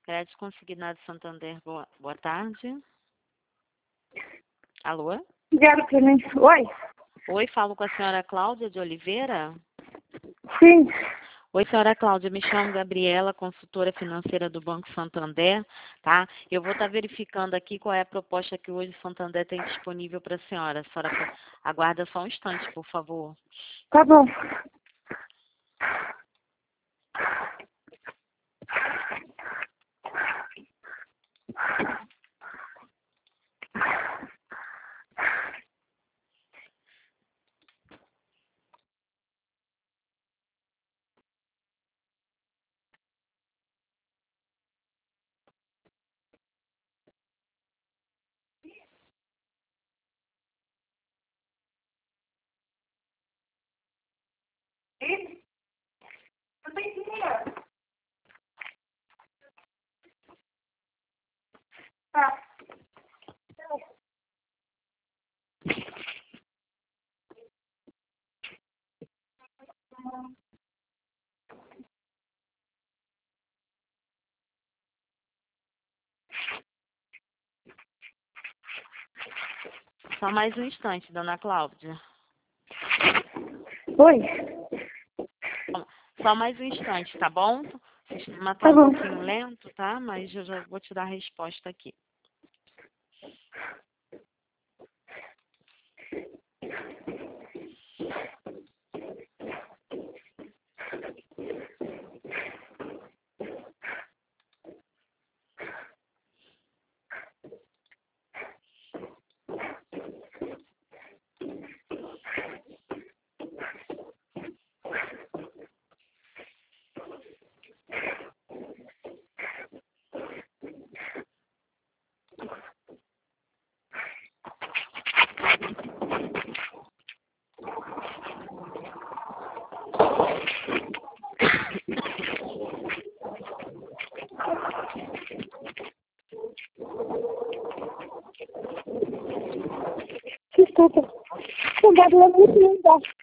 Crédito Consignado Santander, boa tarde. Alô? Ligaram pra mim. Oi? Oi, falo com a senhora Cláudia de Oliveira? Sim. Oi, senhora Cláudia, me chamo Gabriela, consultora financeira do Banco Santander, tá? Eu vou estar verificando aqui qual é a proposta que hoje o Santander tem disponível para a senhora. A senhora aguarda só um instante, por favor. Tá bom. Tá. Só mais um instante, dona Cláudia. Oi? Só mais um instante, tá bom? O sistema Tá tá um bom. pouquinho lento, tá? Mas eu já vou te dar a resposta aqui. Desculpa. O barulho é muito lindo.